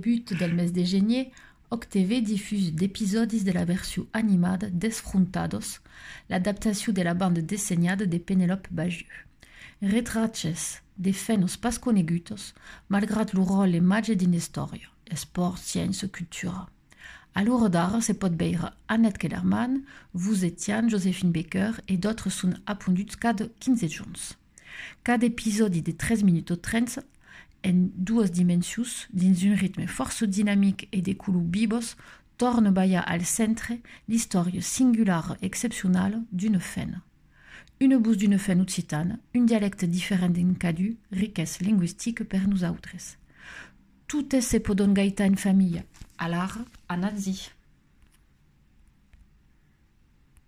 debut del mes de gener, OCTV diffuse d'episodis de la version animada Desfruntados, l'adaptation de la bande dessinada de Penélope Bagieux. Retraces de fenos pas conegutos, malgrat lo rol imatge din història, esport, ciència, cultura. A l'hora d'ara se pot veure Annette Kellerman, Vous Etienne, Joséphine Baker et d'autres sont apunduts cada 15 jours. Cada episodi de 13 minutes 30 en dues dimensions, dins un rythme força dinamique et de colors vivos, torna ballar al centre l'història singular i excepcional d'una fena. Una bus d'una fena occitana, un dialecte diferent en cadu, riquesa lingüística per nosaltres. Totes se poden gaitar en família, a l'ara, a nazi.